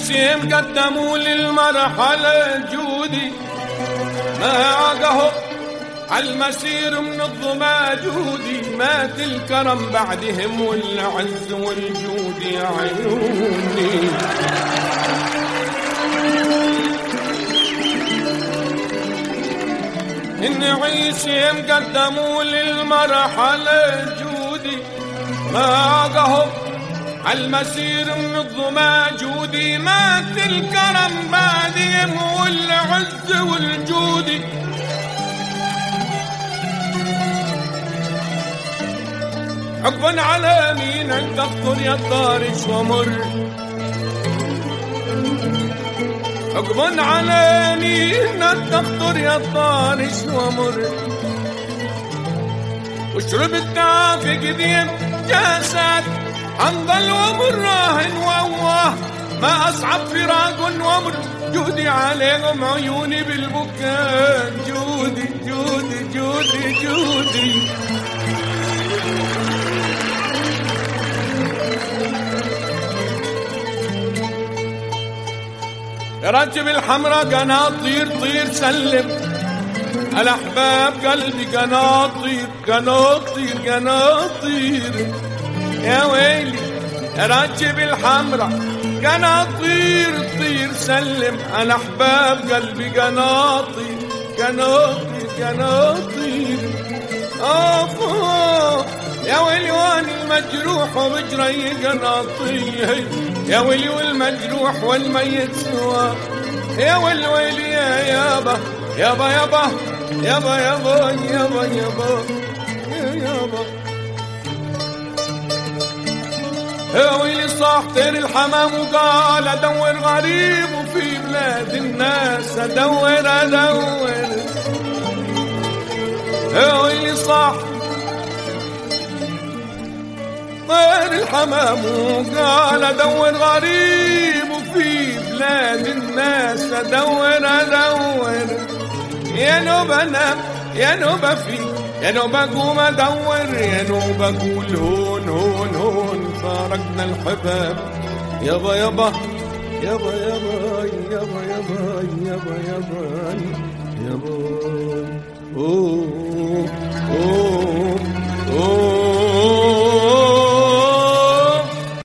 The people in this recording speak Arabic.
عيسيم قدموا للمرحلة جودي، ما عاقه عالمسير من الظما جودي، مات الكرم بعدهم والعز والجود يا عيوني. إن عيسيم قدموا للمرحلة جودي، ما عاقه عالمسير من الظما جودي، مات الكرم بعدهم والعز والجود. حقبا على مين أن تخطر يا الطارش ومر، حقبا على مين أن تخطر يا الطارش ومر، واشرب التعافي قديم جاسات حنظل ومراهن وواه، ما أصعب فراق ومر جودي عليهم عيوني بالبكاء جودي جودي جودي جودي. راكب الحمرا قناطير طير سلم الأحباب قلبي قناطير قناطير قناطير يا ويلي. راكب الحمرا قناطير طير سلم الأحباب قلبي قناطير قناطير قناطير. يا ويلي واني المجروح وبجري قناطير، يا ويلي والمجروح والميت سوا، يا ويلي ويلي يا يابا يابا يابا يابا يابا يابا يابا يا يابا. يا ويلي صاح طير الحمام وقال ادور غريب وفي بلاد الناس ادور ادور. يا ويلي صاح طير الحمام وقال ادور غريب وفي بلاد الناس ادور ادور. يا نوب انام يا نوب في يا نوب اقوم ادور، يا نوب اقول هون هون هون فارقنا الحباب يابا يابا يابا يابا يابا يابا يابا يابا يابا. اوه اوه اوه